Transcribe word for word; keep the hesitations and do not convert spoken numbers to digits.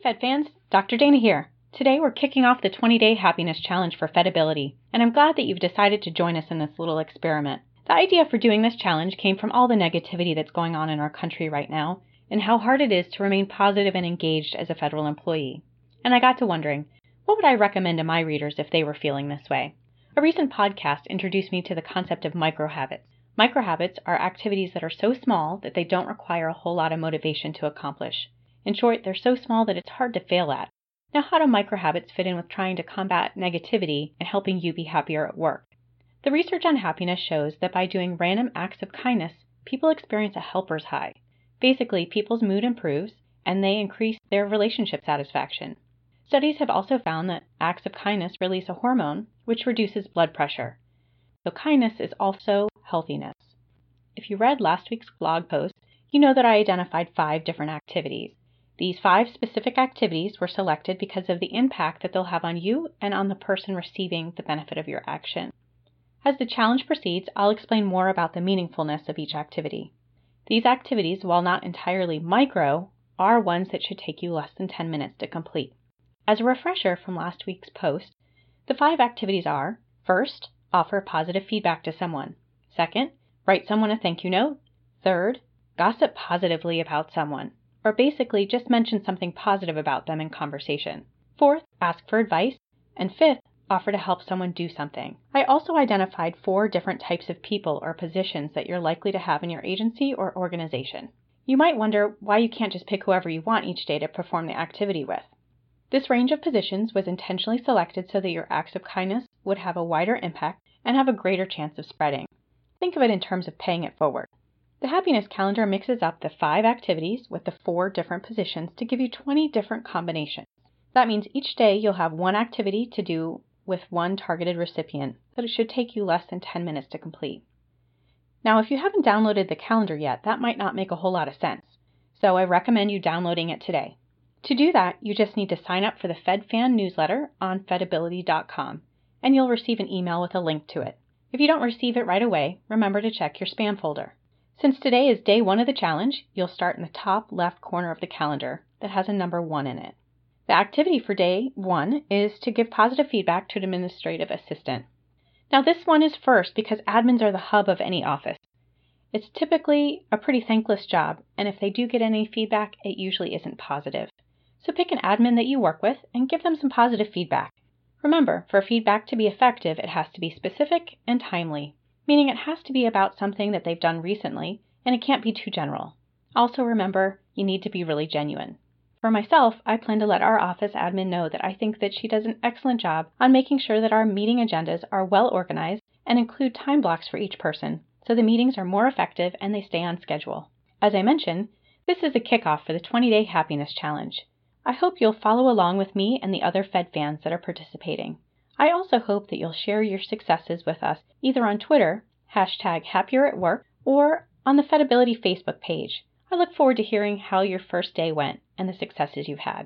Fed fans, Doctor Dana here. Today we're kicking off the twenty-day happiness challenge for Fedability, and I'm glad that you've decided to join us in this little experiment. The idea for doing this challenge came from all the negativity that's going on in our country right now, and how hard it is to remain positive and engaged as a federal employee. And I got to wondering, what would I recommend to my readers if they were feeling this way? A recent podcast introduced me to the concept of microhabits. Microhabits are activities that are so small that they don't require a whole lot of motivation to accomplish. In short, they're so small that it's hard to fail at. Now, how do microhabits fit in with trying to combat negativity and helping you be happier at work? The research on happiness shows that by doing random acts of kindness, people experience a helper's high. Basically, people's mood improves and they increase their relationship satisfaction. Studies have also found that acts of kindness release a hormone which reduces blood pressure. So kindness is also healthiness. If you read last week's blog post, you know that I identified five different activities. These five specific activities were selected because of the impact that they'll have on you and on the person receiving the benefit of your action. As the challenge proceeds, I'll explain more about the meaningfulness of each activity. These activities, while not entirely micro, are ones that should take you less than ten minutes to complete. As a refresher from last week's post, the five activities are: first, offer positive feedback to someone. Second, write someone a thank you note. Third, gossip positively about someone, or basically just mention something positive about them in conversation. Fourth, ask for advice. And fifth, offer to help someone do something. I also identified four different types of people or positions that you're likely to have in your agency or organization. You might wonder why you can't just pick whoever you want each day to perform the activity with. This range of positions was intentionally selected so that your acts of kindness would have a wider impact and have a greater chance of spreading. Think of it in terms of paying it forward. The happiness calendar mixes up the five activities with the four different positions to give you twenty different combinations. That means each day you'll have one activity to do with one targeted recipient, but it should take you less than ten minutes to complete. Now, if you haven't downloaded the calendar yet, that might not make a whole lot of sense, so I recommend you downloading it today. To do that, you just need to sign up for the FedFan newsletter on Fedability dot com, and you'll receive an email with a link to it. If you don't receive it right away, remember to check your spam folder. Since today is day one of the challenge, you'll start in the top left corner of the calendar that has a number one in it. The activity for day one is to give positive feedback to an administrative assistant. Now this one is first because admins are the hub of any office. It's typically a pretty thankless job, and if they do get any feedback, it usually isn't positive. So pick an admin that you work with and give them some positive feedback. Remember, for feedback to be effective, it has to be specific and timely, meaning it has to be about something that they've done recently, and it can't be too general. Also remember, you need to be really genuine. For myself, I plan to let our office admin know that I think that she does an excellent job on making sure that our meeting agendas are well organized and include time blocks for each person, so the meetings are more effective and they stay on schedule. As I mentioned, this is the kickoff for the twenty-day happiness challenge. I hope you'll follow along with me and the other Fed fans that are participating. I also hope that you'll share your successes with us either on Twitter, hashtag happier at work, or on the Fedability Facebook page. I look forward to hearing how your first day went and the successes you've had.